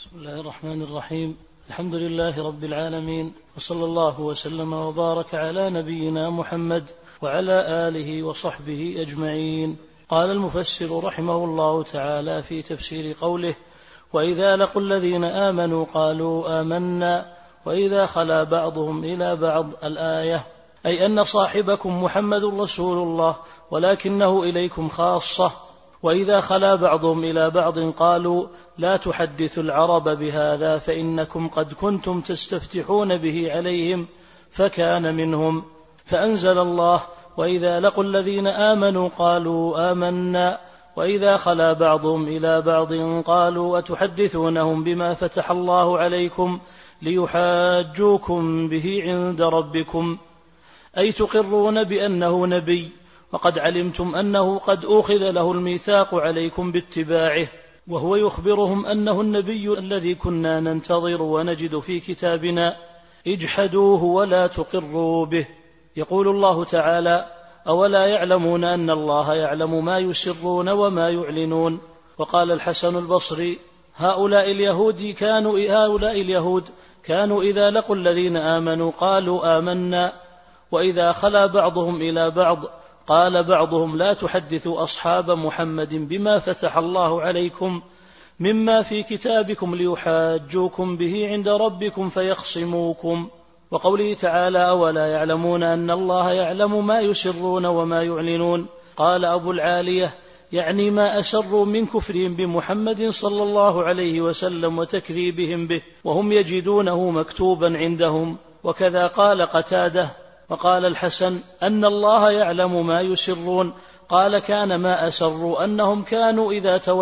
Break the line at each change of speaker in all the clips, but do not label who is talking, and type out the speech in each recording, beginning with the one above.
بسم الله الرحمن الرحيم. الحمد لله رب العالمين، وصلى الله وسلم وبارك على نبينا محمد وعلى آله وصحبه أجمعين. قال المفسر رحمه الله تعالى في تفسير قوله: وإذا لقوا الذين آمنوا قالوا آمنا وإذا خلا بعضهم إلى بعض، الآية، أي أن صاحبكم محمد رسول الله ولكنه إليكم خاصة. وإذا خلا بعضهم إلى بعض قالوا لا تحدثوا العرب بهذا فإنكم قد كنتم تستفتحون به عليهم، فكان منهم. فأنزل الله: وإذا لقوا الذين آمنوا قالوا آمنا وإذا خلا بعضهم إلى بعض قالوا أتحدثونهم بما فتح الله عليكم ليحاجوكم به عند ربكم، أي تقرون بأنه نبي، وقد علمتم أنه قد أخذ له الميثاق عليكم باتباعه، وهو يخبرهم أنه النبي الذي كنا ننتظر ونجد في كتابنا، اجحدوه ولا تقروا به. يقول الله تعالى: أولا يعلمون أن الله يعلم ما يسرون وما يعلنون. وقال الحسن البصري: هؤلاء اليهود كانوا إذا لقوا الذين آمنوا قالوا آمنا، وإذا خلا بعضهم إلى بعض قال بعضهم لا تحدثوا أصحاب محمد بما فتح الله عليكم مما في كتابكم ليحاجوكم به عند ربكم فيخصموكم. وقوله تعالى: أولا يعلمون أن الله يعلم ما يسرون وما يعلنون، قال أبو العالية: يعني ما أسروا من كفرهم بمحمد صلى الله عليه وسلم وتكذيبهم به وهم يجدونه مكتوبا عندهم. وكذا قال قتادة. وقال الحسن: أن الله يعلم ما يسرون، قال كان ما أسروا أنهم كانوا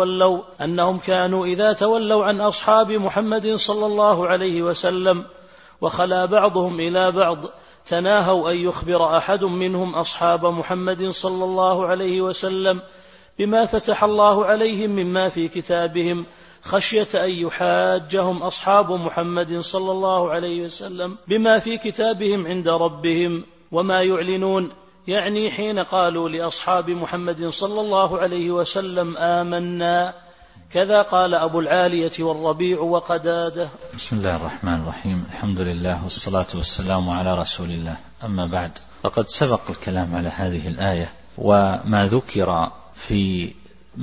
إذا تولوا عن أصحاب محمد صلى الله عليه وسلم وخلا بعضهم إلى بعض تناهوا أن يخبر أحد منهم أصحاب محمد صلى الله عليه وسلم بما فتح الله عليهم مما في كتابهم، خشية أن يحاجهم أصحاب محمد صلى الله عليه وسلم بما في كتابهم عند ربهم. وما يعلنون يعني حين قالوا لأصحاب محمد صلى الله عليه وسلم آمنا. كذا قال أبو العالية والربيع وقدادة.
بسم الله الرحمن الرحيم. الحمد لله والصلاة والسلام على رسول الله. أما بعد، فقد سبق الكلام على هذه الآية وما ذكر في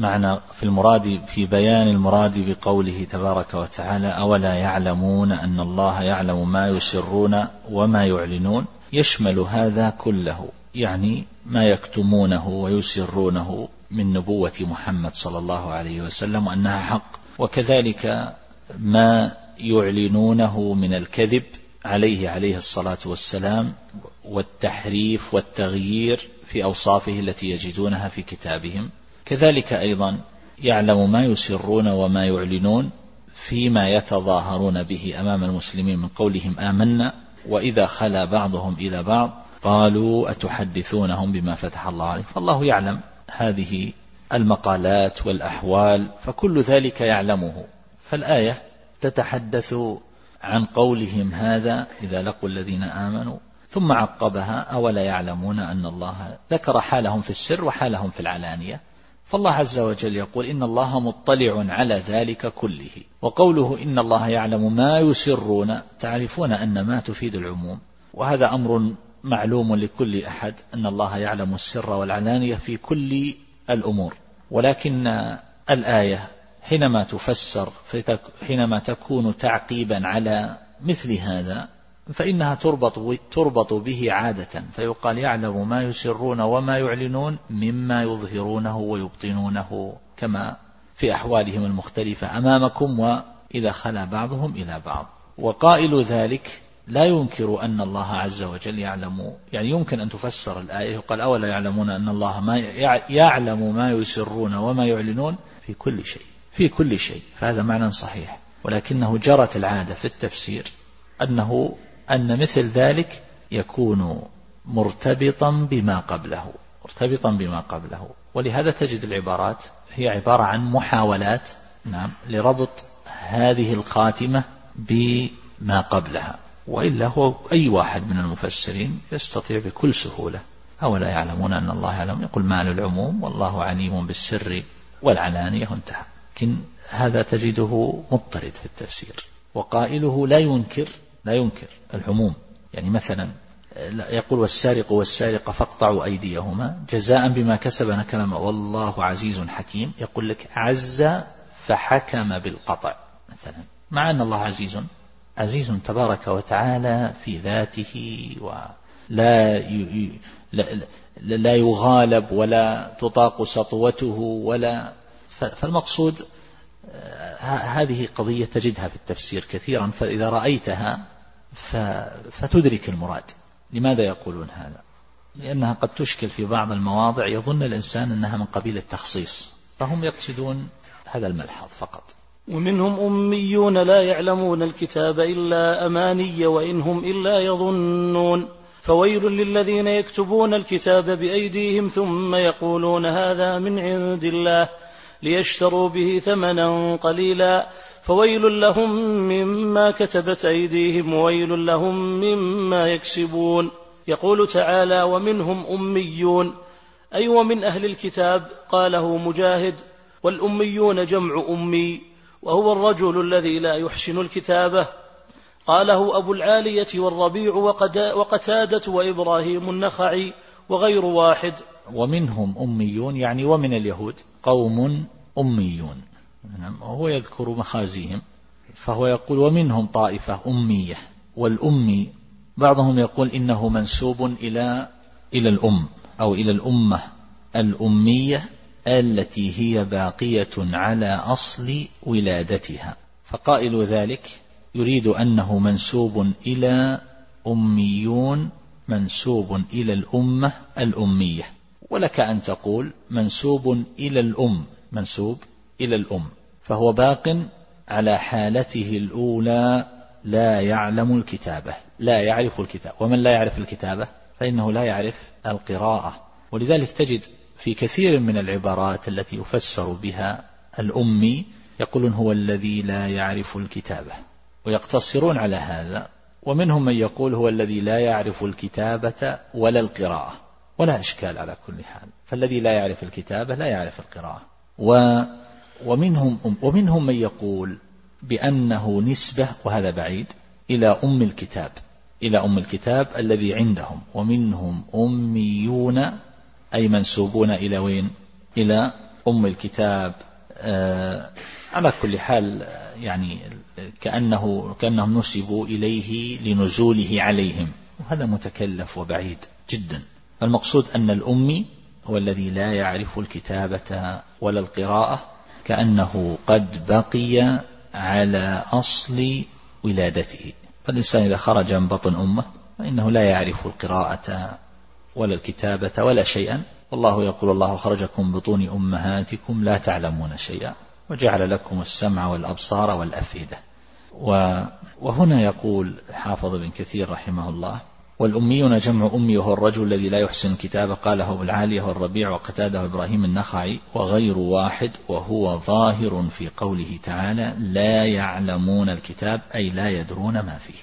بيان المراد بقوله تبارك وتعالى: أولا يعلمون أن الله يعلم ما يسرون وما يعلنون، يشمل هذا كله، يعني ما يكتمونه ويسرونه من نبوة محمد صلى الله عليه وسلم وأنها حق، وكذلك ما يعلنونه من الكذب عليه الصلاة والسلام والتحريف والتغيير في أوصافه التي يجدونها في كتابهم. كذلك أيضا يعلم ما يسرون وما يعلنون فيما يتظاهرون به أمام المسلمين من قولهم آمنا وإذا خلا بعضهم إلى بعض قالوا أتحدثونهم بما فتح الله عليكم. فالله يعلم هذه المقالات والأحوال، فكل ذلك يعلمه. فالآية تتحدث عن قولهم هذا إذا لقوا الذين آمنوا، ثم عقبها: أولا يعلمون أن الله، ذكر حالهم في السر وحالهم في العلانية. فالله عز وجل يقول: إن الله مطلع على ذلك كله. وقوله إن الله يعلم ما يسرون، تعرفون أن ما تفيد العموم، وهذا أمر معلوم لكل أحد أن الله يعلم السر والعلانية في كل الأمور. ولكن الآية حينما تفسر حينما تكون تعقيبا على مثل هذا فإنها تربط به عادة، فيقال: يعلم ما يسرون وما يعلنون مما يظهرونه ويبطنونه كما في أحوالهم المختلفة أمامكم وإذا خلا بعضهم إلى بعض. وقائل ذلك لا ينكر أن الله عز وجل يعلم، يعني يمكن أن تفسر الآية يقال: أولا يعلمون أن الله يعلم ما يسرون وما يعلنون في كل شيء. فهذا معنى صحيح، ولكنه جرت العادة في التفسير أن مثل ذلك يكون مرتبطا بما قبله. ولهذا تجد العبارات هي عبارة عن محاولات لربط هذه الخاتمة بما قبلها، وإلا هو أي واحد من المفسرين يستطيع بكل سهولة: أولا يعلمون أن الله يعلم، يقول: معنى العموم والله عليم بالسر والعلانية، انتهى. لكن هذا تجده مضطرد في التفسير. وقائله لا ينكر العموم، يعني مثلا يقول والسارق والسارقة فاقطعوا أيديهما جزاء بما كسب كلام والله عزيز حكيم، يقول لك عز فحكم بالقطع مثلا، مع أن الله عزيز تبارك وتعالى في ذاته، ولا لا يغالب ولا تطاق سطوته فالمقصود هذه قضية تجدها في التفسير كثيرا، فإذا رأيتها فتدرك المراد. لماذا يقولون هذا؟ لأنها قد تشكل في بعض المواضع يظن الإنسان أنها من قبيل التخصيص، فهم يقصدون هذا الملحظ فقط.
ومنهم أميون لا يعلمون الكتاب إلا أماني وإنهم إلا يظنون، فويل للذين يكتبون الكتاب بأيديهم ثم يقولون هذا من عند الله ليشتروا به ثمنا قليلا، فويل لهم مما كتبت أيديهم وويل لهم مما يكسبون. يقول تعالى ومنهم أميون، أي ومن أهل الكتاب، قاله مجاهد، والأميون جمع أمي، وهو الرجل الذي لا يحسن الكتابة. قاله أبو العالية والربيع وقتادة وإبراهيم النخعي وغير واحد.
ومنهم أميون يعني ومن اليهود قوم أميون، وهو يذكر مخازيهم، فهو يقول ومنهم طائفة أمية. والأمي بعضهم يقول إنه منسوب إلى الأم أو إلى الأمة الأمية التي هي باقية على أصل ولادتها، فقائل ذلك يريد أنه منسوب إلى أميون منسوب إلى الأمة الأمية. ولك أن تقول منسوب إلى الأم، فهو باق على حالته الأولى لا يعلم الكتابة، لا يعرف الكتاب، ومن لا يعرف الكتابة فإنه لا يعرف القراءة. ولذلك تجد في كثير من العبارات التي يفسر بها الأمي يقولون هو الذي لا يعرف الكتابة، ويقتصرون على هذا. ومنهم من يقول هو الذي لا يعرف الكتابة ولا القراءة، ولا إشكال على كل حال، فالذي لا يعرف الكتابة لا يعرف القراءة. ومنهم من يقول بأنه نسبة، وهذا بعيد، إلى أم الكتاب الذي عندهم. ومنهم أميون أي منسوبون إلى وين؟ إلى أم الكتاب. على كل حال يعني كأنهم نسبوا إليه لنزوله عليهم، وهذا متكلف وبعيد جدا. المقصود أن الأمي هو الذي لا يعرف الكتابة ولا القراءة، كأنه قد بقي على أصل ولادته. فالإنسان إذا خرج من بطن أمه فإنه لا يعرف القراءة ولا الكتابة ولا شيئا، والله يقول الله خرجكم بطون أمهاتكم لا تعلمون شيئا وجعل لكم السمع والأبصار والأفئدة. وهنا يقول حافظ بن كثير رحمه الله والأميون جمع أمي وهو الرجل الذي لا يحسن الكتابة، قاله أبو العالية والربيع وقتاده وإبراهيم النخعي وغير واحد، وهو ظاهر في قوله تعالى لا يعلمون الكتاب أي لا يدرون ما فيه،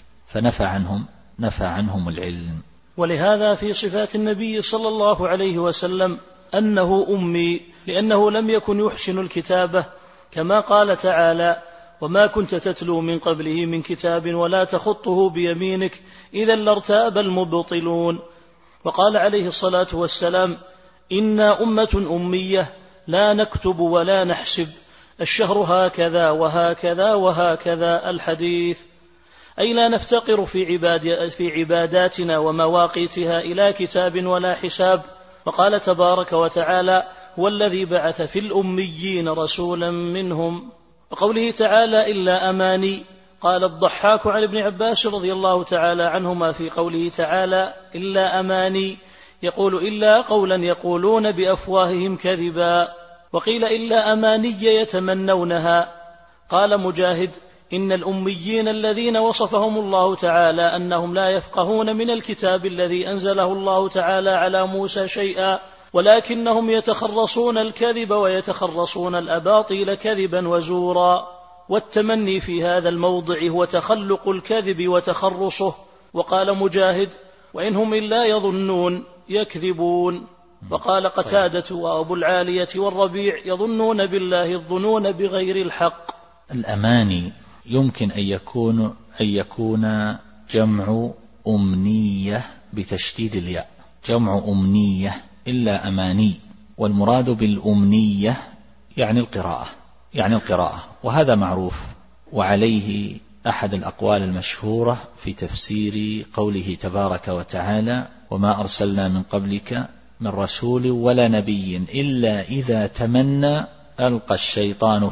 فنفى عنهم العلم.
ولهذا في صفات النبي صلى الله عليه وسلم أنه أمي، لأنه لم يكن يحسن الكتابة، كما قال تعالى وما كنت تتلو من قبله من كتاب ولا تخطه بيمينك إذا لارتاب المبطلون. وقال عليه الصلاة والسلام إنا أمة أمية لا نكتب ولا نحسب، الشهر هكذا وهكذا وهكذا الحديث، أي لا نفتقر في عباداتنا ومواقيتها إلى كتاب ولا حساب. وقال تبارك وتعالى هو الذي بعث في الأميين رسولا منهم. وقوله تعالى إلا أماني، قال الضحاك عن ابن عباس رضي الله تعالى عنهما في قوله تعالى إلا أماني يقول إلا قولا يقولون بأفواههم كذبا، وقيل إلا أماني يتمنونها. قال مجاهد إن الأميين الذين وصفهم الله تعالى أنهم لا يفقهون من الكتاب الذي أنزله الله تعالى على موسى شيئا، ولكنهم يتخرصون الكذب ويتخرصون الأباطيل كذبا وزورا. والتمني في هذا الموضع هو تخلق الكذب وتخرصه. وقال مجاهد وإنهم إلا يظنون يكذبون. وقال قتادة وأبو العالية والربيع يظنون بالله الظنون بغير الحق.
الأماني يمكن أن يكون جمع أمنية بتشديد الياء، جمع أمنية إلا أماني، والمراد بالأمنية يعني القراءة، وهذا معروف. وعليه أحد الأقوال المشهورة في تفسير قوله تبارك وتعالى: وما أرسلنا من قبلك من رسول ولا نبي إلا إذا تمنى ألقى الشيطان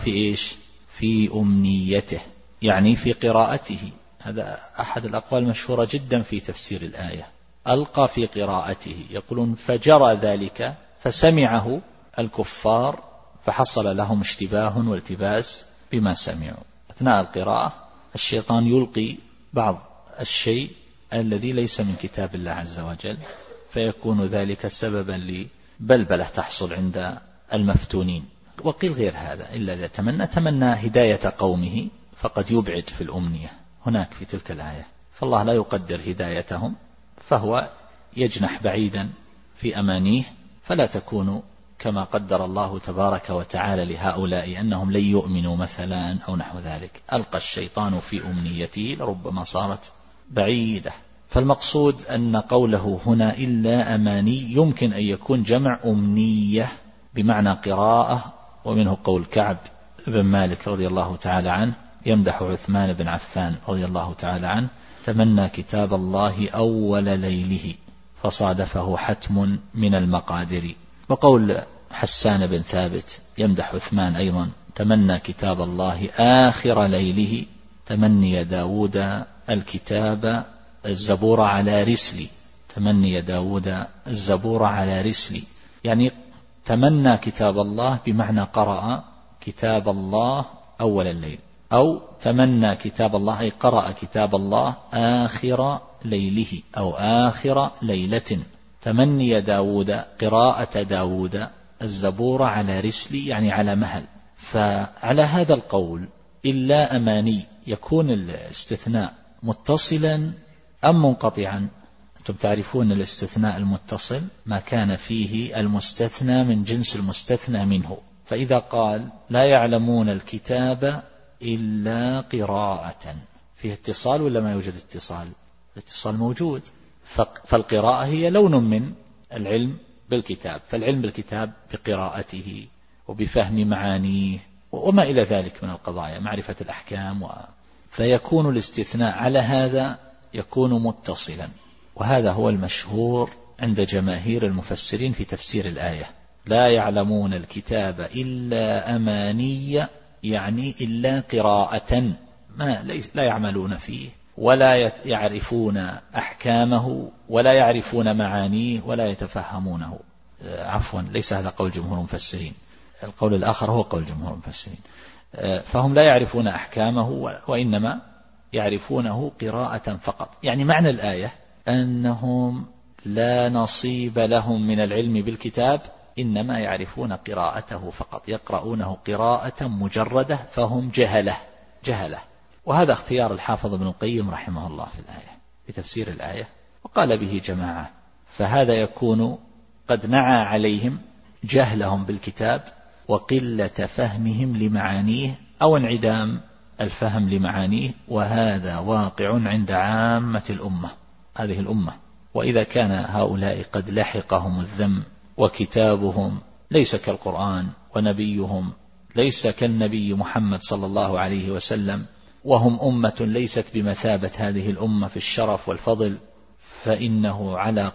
في أمنيته، يعني في قراءته. هذا أحد الأقوال المشهورة جدا في تفسير الآية، ألقى في قراءته. يقولون فجرى ذلك فسمعه الكفار فحصل لهم اشتباه والتباس بما سمعوا. أثناء القراءة الشيطان يلقي بعض الشيء الذي ليس من كتاب الله عز وجل، فيكون ذلك سببا لبلبلة تحصل عند المفتونين. وقيل غير هذا إلا إذا تمنى هداية قومه فقد يبعد في الأمنية هناك في تلك الآية، فالله لا يقدر هدايتهم فهو يجنح بعيدا في أمانيه، فلا تكون كما قدر الله تبارك وتعالى لهؤلاء أنهم لن يؤمنوا مثلا أو نحو ذلك. ألقى الشيطان في أمنيته لربما صارت بعيدة. فالمقصود أن قوله هنا إلا أماني يمكن أن يكون جمع أمنية بمعنى قراءة. ومنه قول كعب بن مالك رضي الله تعالى عنه يمدح عثمان بن عفان رضي الله تعالى عنه: تمنى كتاب الله أول ليله فصادفه حتم من المقادير. وقول حسان بن ثابت يمدح عثمان أيضا: تمنى كتاب الله آخر ليله تمني داود الكتاب الزبور على رسلي. تمني داود الزبور على رسلي، يعني تمنى كتاب الله بمعنى قرأ كتاب الله أول الليل، أو تمنى كتاب الله أي قرأ كتاب الله آخر ليله أو آخر ليلة. تمني داود قراءة داود الزبور على رسلي يعني على مهل. فعلى هذا القول إلا أماني يكون الاستثناء متصلا أم منقطعا؟ أنتم تعرفون الاستثناء المتصل ما كان فيه المستثنى من جنس المستثنى منه. فإذا قال لا يعلمون الكتاب إلا قراءة، فيه اتصال ولا ما يوجد اتصال؟ الاتصال موجود، فالقراءة هي لون من العلم بالكتاب، فالعلم بالكتاب بقراءته وبفهم معانيه وما إلى ذلك من القضايا، معرفة الأحكام فيكون الاستثناء على هذا يكون متصلا. وهذا هو المشهور عند جماهير المفسرين في تفسير الآية: لا يعلمون الكتاب إلا أماني، يعني إلا قراءة، لا يعملون فيه ولا يعرفون أحكامه ولا يعرفون معانيه ولا يتفهمونه. عفوا، ليس هذا قول جمهور المفسرين، القول الآخر هو قول جمهور المفسرين. فهم لا يعرفون أحكامه وإنما يعرفونه قراءة فقط. يعني معنى الآية أنهم لا نصيب لهم من العلم بالكتاب، إنما يعرفون قراءته فقط، يقرؤونه قراءة مجردة، فهم جهلة. وهذا اختيار الحافظ ابن القيم رحمه الله في الآية في تفسير الآية، وقال به جماعة. فهذا يكون قد نعى عليهم جهلهم بالكتاب وقلة فهمهم لمعانيه أو انعدام الفهم لمعانيه، وهذا واقع عند عامة هذه الأمة. وإذا كان هؤلاء قد لحقهم الذم وكتابهم ليس كالقرآن ونبيهم ليس كالنبي محمد صلى الله عليه وسلم، وهم أمة ليست بمثابة هذه الأمة في الشرف والفضل، فإنه على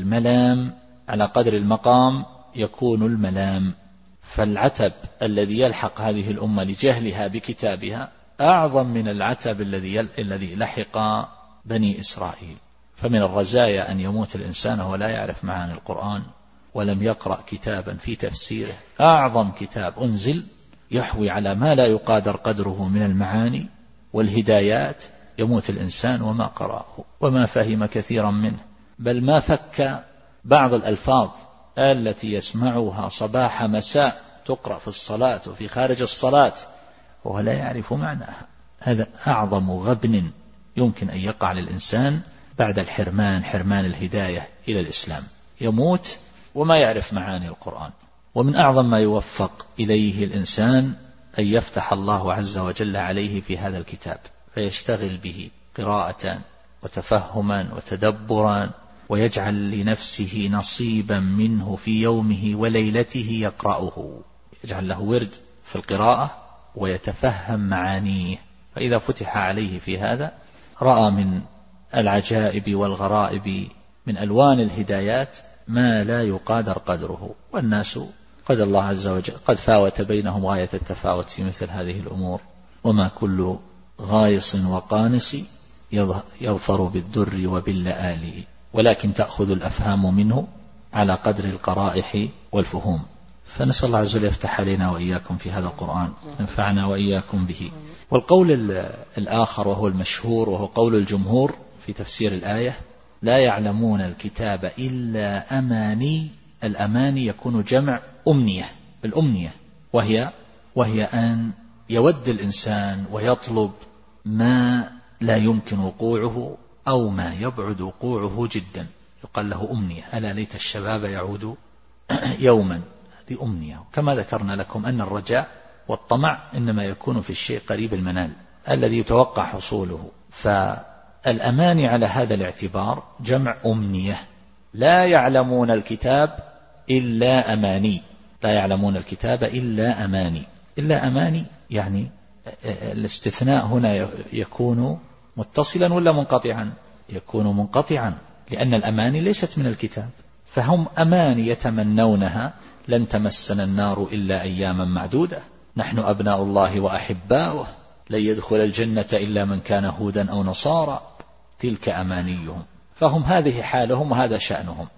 قدر المقام يكون الملام. فالعتب الذي يلحق هذه الأمة لجهلها بكتابها أعظم من العتب الذي لحق بني إسرائيل. فمن الرزايا أن يموت الإنسان وهو لا يعرف معاني القرآن ولم يقرأ كتابا في تفسيره، أعظم كتاب أنزل يحوي على ما لا يقادر قدره من المعاني والهدايات، يموت الإنسان وما قرأه وما فهم كثيرا منه، بل ما فك بعض الألفاظ التي يسمعها صباح مساء تقرأ في الصلاة وفي خارج الصلاة وهو لا يعرف معناها. هذا أعظم غبن يمكن أن يقع للإنسان بعد حرمان الهداية إلى الإسلام. يموت وما يعرف معاني القرآن. ومن أعظم ما يوفق إليه الإنسان أن يفتح الله عز وجل عليه في هذا الكتاب فيشتغل به قراءة وتفهما وتدبرا، ويجعل لنفسه نصيبا منه في يومه وليلته يقرأه، يجعل له ورد في القراءة ويتفهم معانيه. فإذا فتح عليه في هذا رأى من العجائب والغرائب من ألوان الهدايات ما لا يقادر قدره. والناس قد الله عز وجل قد فاوت بينهم غاية التفاوت في مثل هذه الأمور، وما كل غايص وقانص يظفر بالدر وباللآل، ولكن تأخذ الأفهام منه على قدر القرائح والفهوم. فنسأل الله عز وجل يفتح علينا وإياكم في هذا القرآن، ينفعنا وإياكم به. والقول الآخر وهو المشهور وهو قول الجمهور في تفسير الآية: لا يعلمون الكتاب إلا أماني. الأماني يكون جمع أمنية، الأمنية وهي أن يود الإنسان ويطلب ما لا يمكن وقوعه أو ما يبعد وقوعه جدا، يقال له أمنية. ألا ليت الشباب يعود يوما، هذه أمنية. كما ذكرنا لكم أن الرجاء والطمع إنما يكون في الشيء قريب المنال الذي يتوقع حصوله. فالأماني على هذا الاعتبار جمع أمنية. لا يعلمون الكتاب إلا أماني، لا يعلمون الكتاب إلا أماني. إلا أماني يعني الاستثناء هنا يكون متصلا ولا منقطعا؟ يكون منقطعا، لأن الأماني ليست من الكتاب، فهم أماني يتمنونها. لن تمسنا النار إلا أياما معدودة، نحن أبناء الله وأحباؤه، لن يدخل الجنة إلا من كان هودا أو نصارى، تلك أمانيهم. فهم هذه حالهم وهذا شأنهم.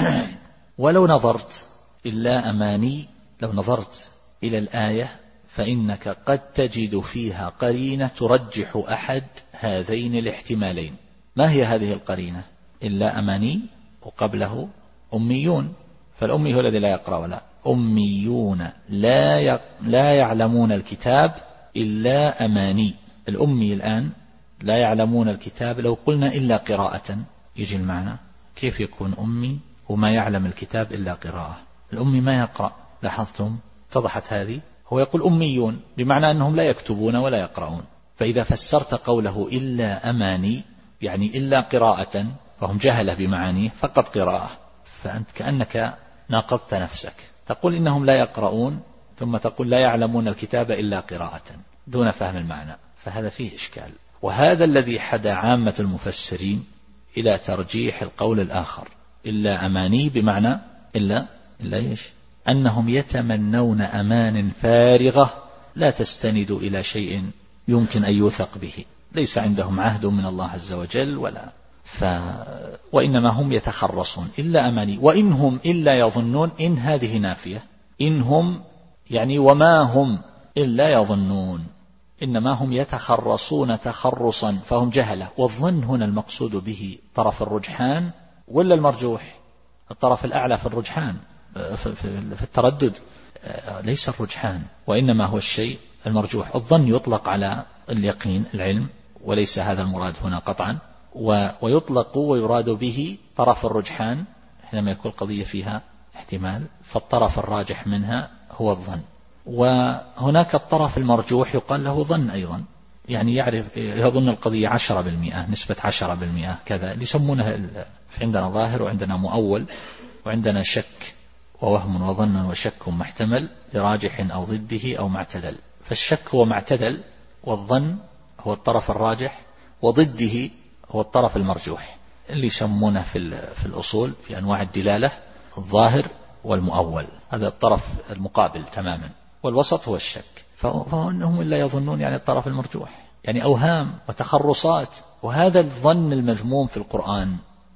ولو نظرت إلا أماني، لو نظرت إلى الآية فإنك قد تجد فيها قرينة ترجح أحد هذين الاحتمالين. ما هي هذه القرينة؟ إلا أماني وقبله أميون، فالأمي هو الذي لا يقرأ ولا أميون لا يعلمون الكتاب إلا أماني. الأمي الآن لا يعلمون الكتاب، لو قلنا إلا قراءة يجي المعنى. كيف يكون أمي وما يعلم الكتاب إلا قراءة؟ الأمي ما يقرأ، لاحظتم؟ اتضحت هذه. هو يقول أميون بمعنى أنهم لا يكتبون ولا يقرؤون. فإذا فسرت قوله إلا أماني يعني إلا قراءة، فهم جهلة بمعانيه، فقط قراءة، فأنت كأنك ناقضت نفسك. تقول إنهم لا يقرؤون ثم تقول لا يعلمون الكتاب إلا قراءة دون فهم المعنى، فهذا فيه إشكال. وهذا الذي حدى عامة المفسرين إلى ترجيح القول الآخر، إلا أماني بمعنى إلا إيش؟ أنهم يتمنون أمان فارغة لا تستند إلى شيء يمكن أن يوثق به، ليس عندهم عهد من الله عز وجل وإنما هم يتخرصون. إلا أماني. وإنهم إلا يظنون، إن هذه نافية، إنهم يعني وما هم إلا يظنون، إنما هم يتخرصون تخرصا، فهم جهلة. والظن هنا المقصود به طرف الرجحان ولا المرجوح؟ الطرف الأعلى في الرجحان في التردد، ليس الرجحان، وإنما هو الشيء المرجوح. الظن يطلق على اليقين العلم، وليس هذا المراد هنا قطعا، ويطلق ويراد به طرف الرجحان حينما يكون القضية فيها احتمال، فالطرف الراجح منها هو الظن. وهناك الطرف المرجوح يقال له ظن أيضا، يعني يظن القضية 10%، نسبة 10% كذا، يسمونها عندنا ظاهر وعندنا مؤول وعندنا شك ووهم وظن وشك محتمل لراجح أو ضده أو معتدل. فالشك هو معتدل، والظن هو الطرف الراجح، وضده هو الطرف المرجوح، اللي يسمونه في الأصول في أنواع الدلالة الظاهر والمؤول، هذا الطرف المقابل تماما. والوسط هو الشك. فإنهم إلا يظنون يعني الطرف المرجوح، يعني أوهام وتخرصات. وهذا الظن المذموم في القرآن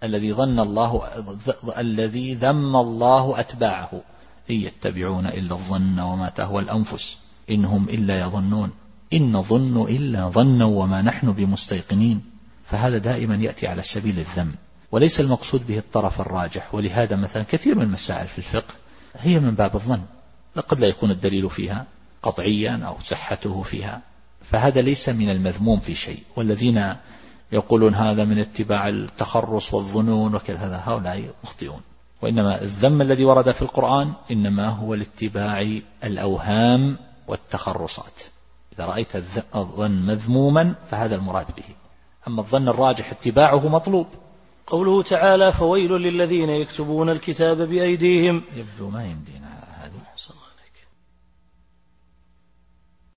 الذي ذم الله أتباعه: إن يتبعون إلا الظن وما تهوى الأنفس إنهم إلا يظنون إن نظن إلا ظنا وما نحن بمستيقنين. فهذا دائما يأتي على سبيل الذم، وليس المقصود به الطرف الراجح. ولهذا مثلا كثير من المسائل في الفقه هي من باب الظن، لقد لا يكون الدليل فيها قطعيا أو صحته فيها، فهذا ليس من المذموم في شيء. والذين يقولون هذا من اتباع التخرص والظنون وكذا، هؤلاء مخطئون. وإنما الذم الذي ورد في القرآن إنما هو لاتباع الأوهام والتخرصات. إذا رأيت الظن مذموما فهذا المراد به، أما الظن الراجح اتباعه مطلوب.
قوله تعالى: فويل للذين يكتبون الكتاب بأيديهم.
يبدو ما يمدينا هذه.